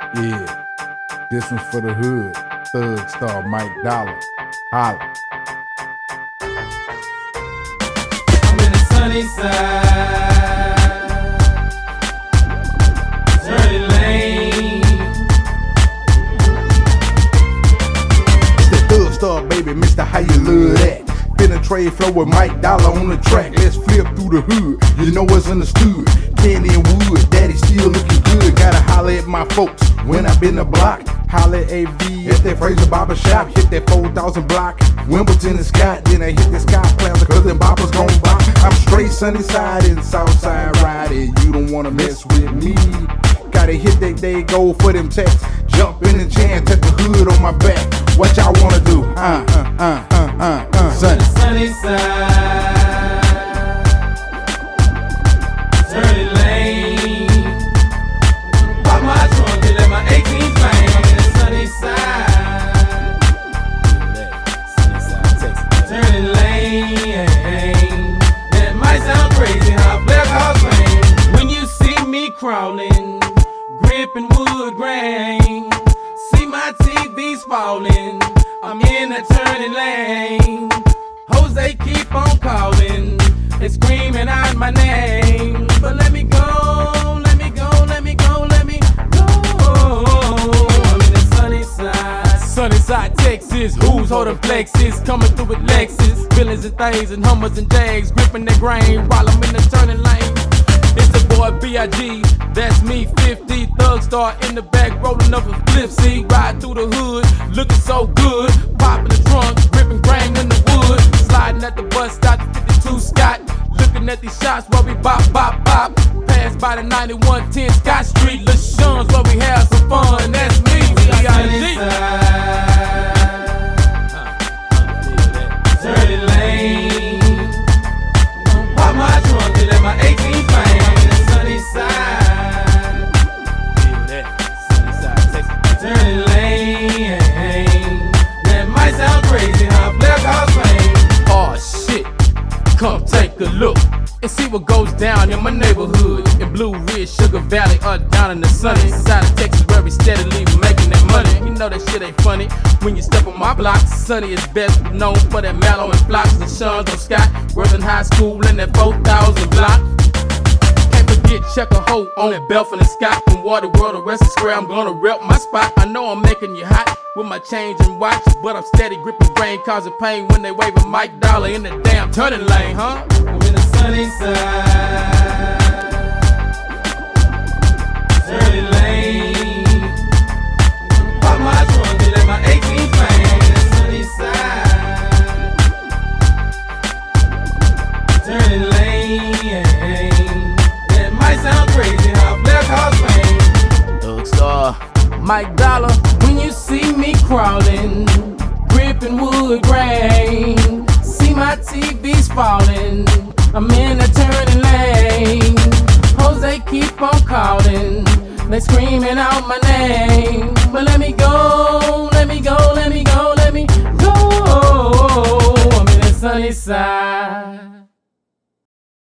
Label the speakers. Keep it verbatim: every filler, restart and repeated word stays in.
Speaker 1: Yeah, this one's for the hood. Thug Star Mike Dollar. Holla.
Speaker 2: I'm in the sunny side, turning lane.
Speaker 1: It's the Thug Star, baby, Mister How You Love That. Finna trade flow with Mike Dollar on the track. Let's flip through the hood. You know what's understood. Candy and wood, daddy still looking good. Gotta holler at my folks when I been the block. Holler at A V at that Fraser Barber Shop. Hit that four thousand block. Wimbledon and Scott. Then I hit the Sky Plaza cause them boppers gon' bop. I'm straight sunny side and south side riding. You don't wanna mess with me. Gotta hit that day go for them texts. Jump in the jam, take the hood on my back. What y'all wanna do? Uh, uh, uh, uh, uh, uh. Sunny.
Speaker 2: Sunny side, turning lane. Pop my trunk and let my eighteen bang. I'm in the sunny side, sunny side, Texas. Turning lane. That might sound crazy how black house rain. When you see me crawling, gripping wood grain, see my T Vs falling. I'm in a turning lane. Jose keep on calling and screaming out my name. But let me go, let me go, let me go, let me go. I'm in the sunny side, sunny side, Texas. Who's holding flexes? Coming through with Lexus, feelings and things and Hummers and Jags, gripping the grain while I'm in the turning lane. It's the boy B I G, that's me, fifty. Thug Star in the back, rolling up a flip seat. Ride through the hood, looking so good. Popping the trunk, gripping grain in the wood. Sliding at the bus stop, fifty-two Scott. Looking at these shots while we bop, bop, bop. Pass by the ninety-one ten Scott Street. LaShawn's where we have some fun, that's me, B I G. Turning lane. Pop my trunk and let my eighteen bang. I'm in the sunny side, feel that, sunny side, Texas. Turning lane. That might sound crazy how black house rain. Oh shit, come take a look and see what goes down in my neighborhood. In Blue Ridge, Sugar Valley, or down in the sunny side of Texas where we steadily making that money. You know that shit ain't funny when you step on my block. Sunny is best known for that Mallow and blocks. The Sean's on Scott, Worthing High School in that four thousand block. Can't forget check a hoe on that Belfin and Scott. From Water World to Western Square, I'm gonna rep my spot. I know I'm making you hot with my change and watch, but I'm steady gripping brain, causing pain when they waving Mike Dollar in the damn turning lane, huh? I'm in the sunny side, turning lane. Pop my trunk and let my eighteen bang. I'm in the sunny side, turning lane. That might sound crazy how black house rain. Thug Star, Mike Dollar. When you see me crawling, gripping wood grain, see my T Vs falling. I'm in a turning lane. Jose keep on calling, they screaming out my name. But let me go, let me go, let me go, let me go. I'm in the sunny side.